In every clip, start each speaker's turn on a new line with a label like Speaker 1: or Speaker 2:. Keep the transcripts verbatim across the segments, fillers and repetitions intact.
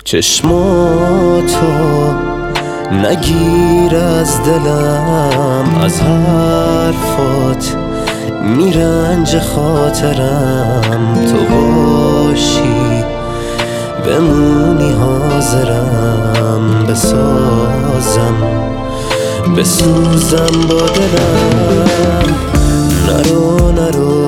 Speaker 1: چشماتو نگیر از دلم، از حرفات میرنج خاطرم. تو باشی بمونی حاضرم، بسازم بسوزم با دلم. نرو نرو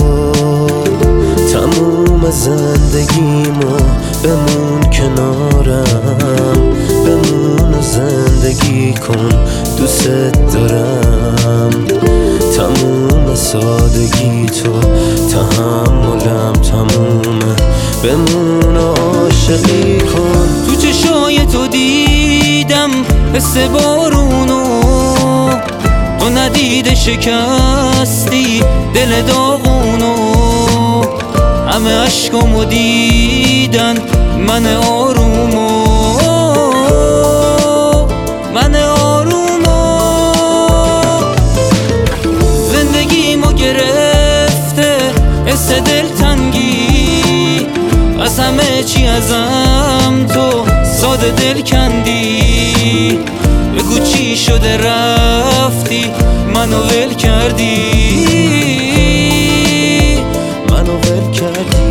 Speaker 1: تموم زندگیمو بمون کنارم، بمون و زندگی کن، دوست دارم. تموم سادگی تو تحملم تمومه، بمون و عاشقی کن.
Speaker 2: تو چشای تو دیدم حس بارونو، تو ندیده شکستی دل داغونو. همه عشقامو دیدن من آرومو، من آرومو. زندگیمو گرفته حس دلتنگی، از همه چی ازم تو ساده دل کندی. بگو چی شده رفتی منو ول کردی،
Speaker 1: منو ول کردی.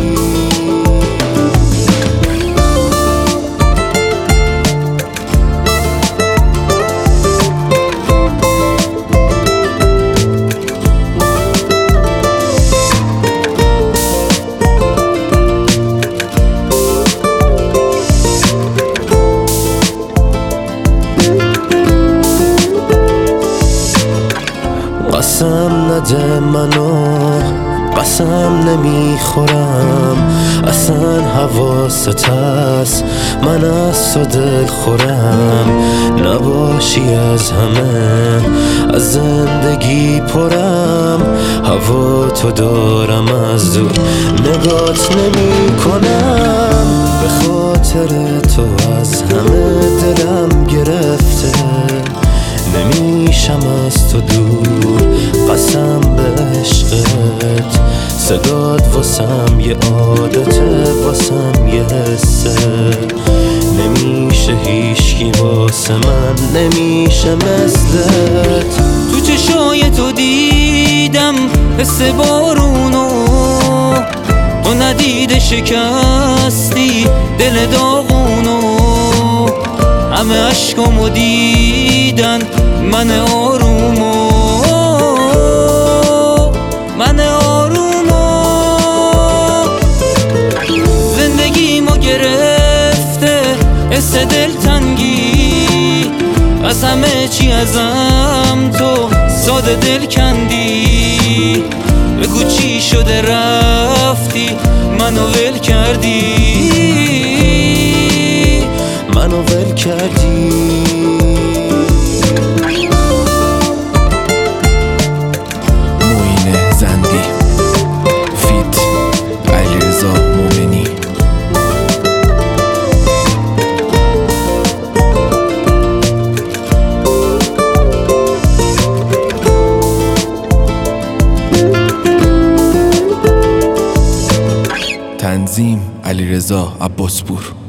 Speaker 1: قسم نده منو، قسم نمیخورم، اصلا حواست هست من از تو دل خورم. نباشی از همه از زندگی پرم، هوا تو دارم از دور نگات نمی کنم. به خاطر تو از همه دلم گرفته، نمیشم از تو دور، قسم به عشقت. صدات واسم یه عادته، واسم یه حسه، نمیشه هیچکی واسه من، نمیشه مثلت.
Speaker 2: تو چشای تو دیدم حس بارونو، تو ندیده شکستی دل داغونو. همه عشقامو دیدن من آرومو، من آرومو. زندگیمو گرفته حس دلتنگی، از همه چی ازم تو ساده دل کندی. بگو چی شده رفتی منو ول کردی،
Speaker 1: منو ول کردی.
Speaker 3: معین زندی فیت علیرضا مومنی. تنظیم علیرضا عباسپور.